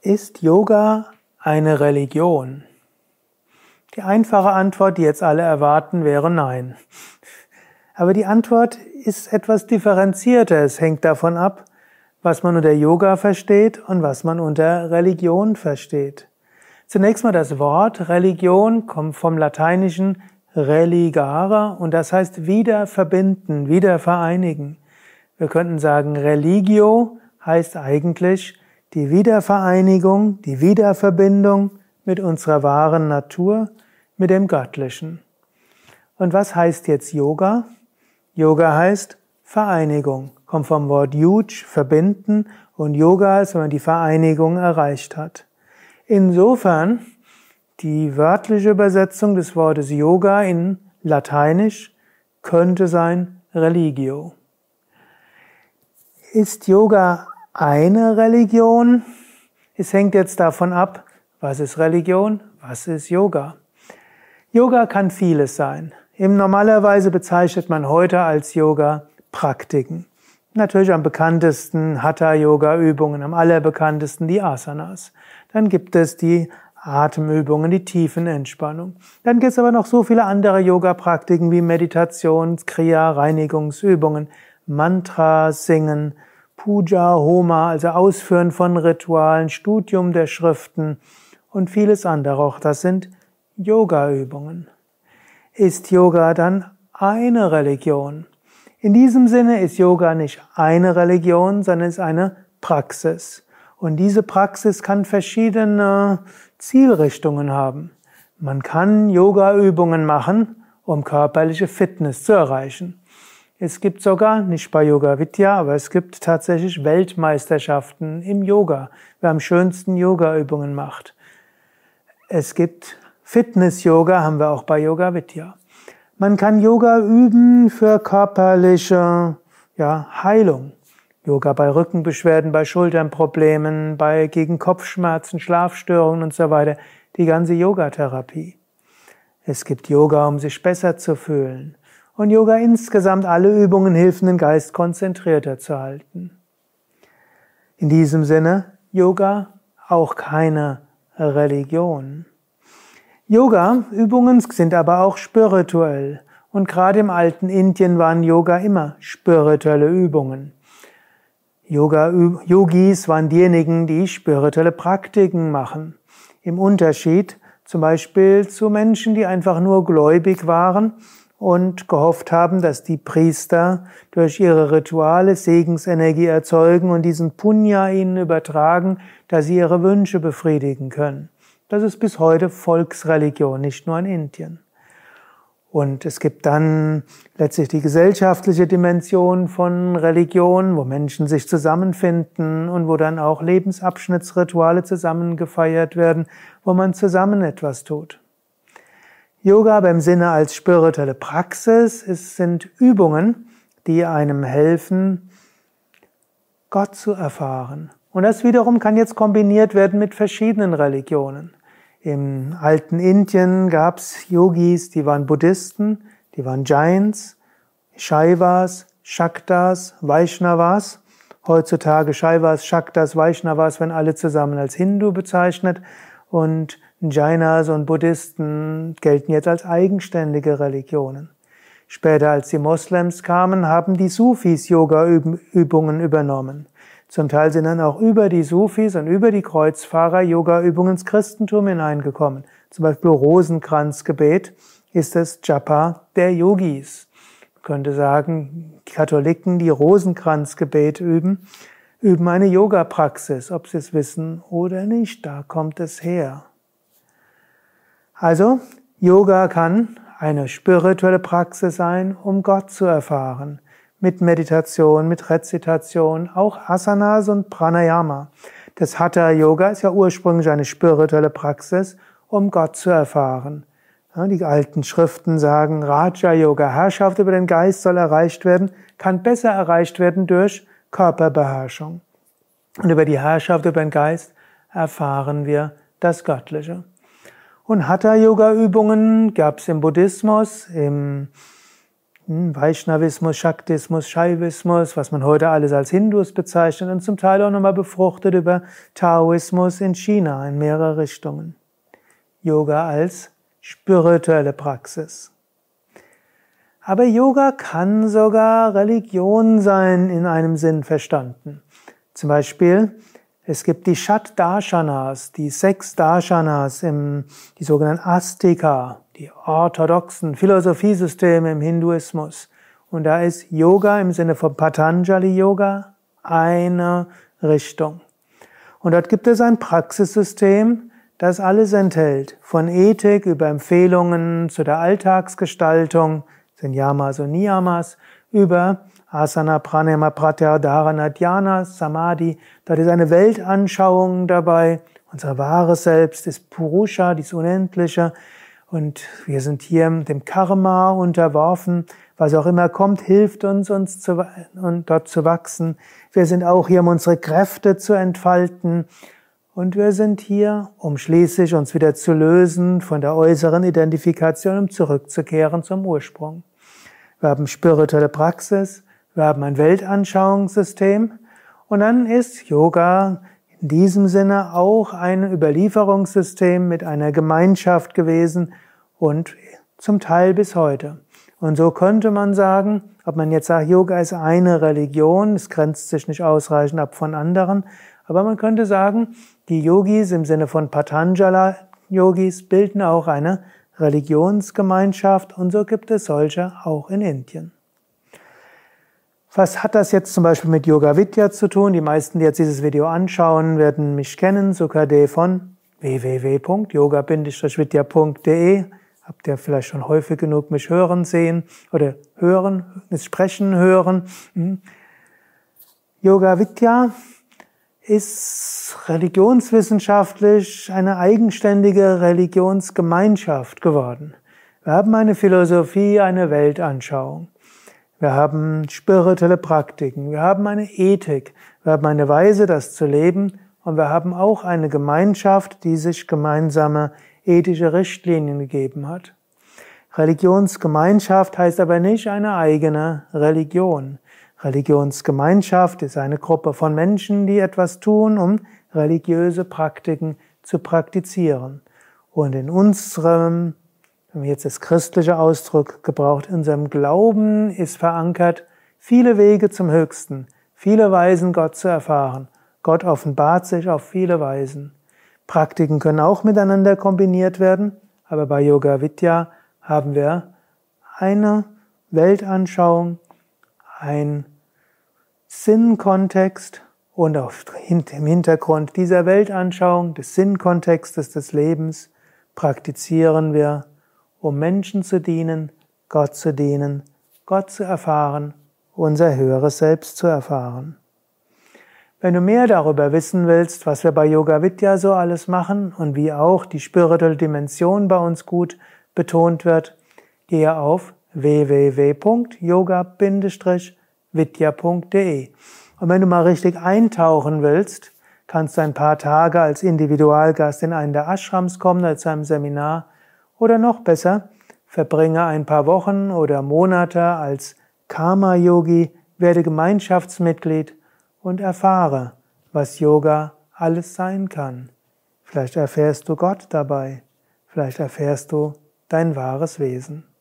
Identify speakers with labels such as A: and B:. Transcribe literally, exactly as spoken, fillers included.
A: Ist Yoga eine Religion? Die einfache Antwort, die jetzt alle erwarten, wäre nein. Aber die Antwort ist etwas differenzierter. Es hängt davon ab, was man unter Yoga versteht und was man unter Religion versteht. Zunächst mal das Wort Religion kommt vom lateinischen religare und das heißt wieder verbinden, wieder vereinigen. Wir könnten sagen, Religio heißt eigentlich die Wiedervereinigung, die Wiederverbindung mit unserer wahren Natur, mit dem Göttlichen. Und was heißt jetzt Yoga? Yoga heißt Vereinigung, kommt vom Wort Yuj, verbinden, und Yoga ist, wenn man die Vereinigung erreicht hat. Insofern, die wörtliche Übersetzung des Wortes Yoga in Lateinisch könnte sein Religio. Ist Yoga eine Religion? Es hängt jetzt davon ab, was ist Religion, was ist Yoga. Yoga kann vieles sein. Im normalerweise bezeichnet man heute als Yoga Praktiken. Natürlich am bekanntesten Hatha-Yoga-Übungen, am allerbekanntesten die Asanas. Dann gibt es die Atemübungen, die Tiefenentspannung. Dann gibt es aber noch so viele andere Yoga-Praktiken wie Meditation, Kriya, Reinigungsübungen, Mantra singen, Puja, Homa, also Ausführen von Ritualen, Studium der Schriften und vieles andere. Auch das sind Yoga-Übungen. Ist Yoga dann eine Religion? In diesem Sinne ist Yoga nicht eine Religion, sondern ist eine Praxis. Und diese Praxis kann verschiedene Zielrichtungen haben. Man kann Yoga-Übungen machen, um körperliche Fitness zu erreichen. Es gibt sogar, nicht bei Yoga Vidya, aber es gibt tatsächlich Weltmeisterschaften im Yoga, wer am schönsten Yoga-Übungen macht. Es gibt Fitness-Yoga, haben wir auch bei Yoga Vidya. Man kann Yoga üben für körperliche ja, Heilung. Yoga bei Rückenbeschwerden, bei Schulternproblemen, bei gegen Kopfschmerzen, Schlafstörungen und so weiter. Die ganze Yogatherapie. Es gibt Yoga, um sich besser zu fühlen. Und Yoga insgesamt, alle Übungen helfen, den Geist konzentrierter zu halten. In diesem Sinne, Yoga auch keine Religion. Yoga-Übungen sind aber auch spirituell. Und gerade im alten Indien waren Yoga immer spirituelle Übungen. Yoga-Yogis waren diejenigen, die spirituelle Praktiken machen. Im Unterschied zum Beispiel zu Menschen, die einfach nur gläubig waren und gehofft haben, dass die Priester durch ihre Rituale Segensenergie erzeugen und diesen Punya ihnen übertragen, dass sie ihre Wünsche befriedigen können. Das ist bis heute Volksreligion, nicht nur in Indien. Und es gibt dann letztlich die gesellschaftliche Dimension von Religion, wo Menschen sich zusammenfinden und wo dann auch Lebensabschnittsrituale zusammen gefeiert werden, wo man zusammen etwas tut. Yoga aber im Sinne als spirituelle Praxis, es sind Übungen, die einem helfen, Gott zu erfahren. Und das wiederum kann jetzt kombiniert werden mit verschiedenen Religionen. Im alten Indien gab es Yogis, die waren Buddhisten, die waren Jains, Shaivas, Shaktas, Vaishnavas. Heutzutage Shaivas, Shaktas, Vaishnavas werden alle zusammen als Hindu bezeichnet und Jainas und Buddhisten gelten jetzt als eigenständige Religionen. Später, als die Moslems kamen, haben die Sufis Yoga-Übungen übernommen. Zum Teil sind dann auch über die Sufis und über die Kreuzfahrer Yoga-Übungen ins Christentum hineingekommen. Zum Beispiel Rosenkranzgebet ist das Japa der Yogis. Man könnte sagen, Katholiken, die Rosenkranzgebet üben, üben eine Yoga-Praxis, ob sie es wissen oder nicht. Da kommt es her. Also, Yoga kann eine spirituelle Praxis sein, um Gott zu erfahren. Mit Meditation, mit Rezitation, auch Asanas und Pranayama. Das Hatha-Yoga ist ja ursprünglich eine spirituelle Praxis, um Gott zu erfahren. Die alten Schriften sagen, Raja-Yoga, Herrschaft über den Geist soll erreicht werden, kann besser erreicht werden durch Körperbeherrschung. Und über die Herrschaft über den Geist erfahren wir das Und Hatha-Yoga-Übungen gab es im Buddhismus, im Vaishnavismus, Shaktismus, Shaivismus, was man heute alles als Hindus bezeichnet, und zum Teil auch nochmal befruchtet über Taoismus in China in mehrere Richtungen. Yoga als spirituelle Praxis. Aber Yoga kann sogar Religion sein in einem Sinn verstanden. Zum Beispiel, es gibt die Shat-Darshanas, die sechs Darshanas, im, die sogenannten Astika, die orthodoxen Philosophiesysteme im Hinduismus. Und da ist Yoga im Sinne von Patanjali Yoga eine Richtung. Und dort gibt es ein Praxissystem, das alles enthält. Von Ethik über Empfehlungen zu der Alltagsgestaltung, sind Yamas und Niyamas, über Asana, Pranayama, Pratyahara, Dharana, Dhyana, Samadhi. Dort ist eine Weltanschauung dabei. Unser wahres Selbst ist Purusha, dieses Unendliche. Und wir sind hier dem Karma unterworfen. Was auch immer kommt, hilft uns, uns zu, und dort zu wachsen. Wir sind auch hier, um unsere Kräfte zu entfalten. Und wir sind hier, um schließlich uns wieder zu lösen von der äußeren Identifikation, um zurückzukehren zum Ursprung. Wir haben spirituelle Praxis, wir haben ein Weltanschauungssystem und dann ist Yoga in diesem Sinne auch ein Überlieferungssystem mit einer Gemeinschaft gewesen und zum Teil bis heute. Und so könnte man sagen, ob man jetzt sagt, Yoga ist eine Religion, es grenzt sich nicht ausreichend ab von anderen, aber man könnte sagen, die Yogis im Sinne von Patanjala-Yogis bilden auch eine Religionsgemeinschaft und so gibt es solche auch in Indien. Was hat das jetzt zum Beispiel mit Yoga Vidya zu tun? Die meisten, die jetzt dieses Video anschauen, werden mich kennen, Sukadev von w w w punkt yoga vidya punkt d e. Habt ihr vielleicht schon häufig genug mich hören sehen oder hören, das Sprechen hören. Yoga Vidya ist religionswissenschaftlich eine eigenständige Religionsgemeinschaft geworden. Wir haben eine Philosophie, eine Weltanschauung. Wir haben spirituelle Praktiken. Wir haben eine Ethik. Wir haben eine Weise, das zu leben. Und wir haben auch eine Gemeinschaft, die sich gemeinsame ethische Richtlinien gegeben hat. Religionsgemeinschaft heißt aber nicht eine eigene Religion. Religionsgemeinschaft ist eine Gruppe von Menschen, die etwas tun, um religiöse Praktiken zu praktizieren. Und in unserem, wenn wir jetzt das christliche Ausdruck gebraucht, in unserem Glauben ist verankert, viele Wege zum Höchsten, viele Weisen, Gott zu erfahren. Gott offenbart sich auf viele Weisen. Praktiken können auch miteinander kombiniert werden, aber bei Yoga Vidya haben wir eine Weltanschauung, ein Sinnkontext und auf, im Hintergrund dieser Weltanschauung, des Sinnkontextes des Lebens, praktizieren wir, um Menschen zu dienen, Gott zu dienen, Gott zu erfahren, unser höheres Selbst zu erfahren. Wenn du mehr darüber wissen willst, was wir bei Yoga Vidya so alles machen und wie auch die spirituelle Dimension bei uns gut betont wird, gehe auf w w w punkt yoga vidya punkt d e. Und wenn du mal richtig eintauchen willst, kannst du ein paar Tage als Individualgast in einen der Ashrams kommen oder zu einem Seminar oder noch besser, verbringe ein paar Wochen oder Monate als Karma-Yogi, werde Gemeinschaftsmitglied und erfahre, was Yoga alles sein kann. Vielleicht erfährst du Gott dabei, vielleicht erfährst du dein wahres Wesen.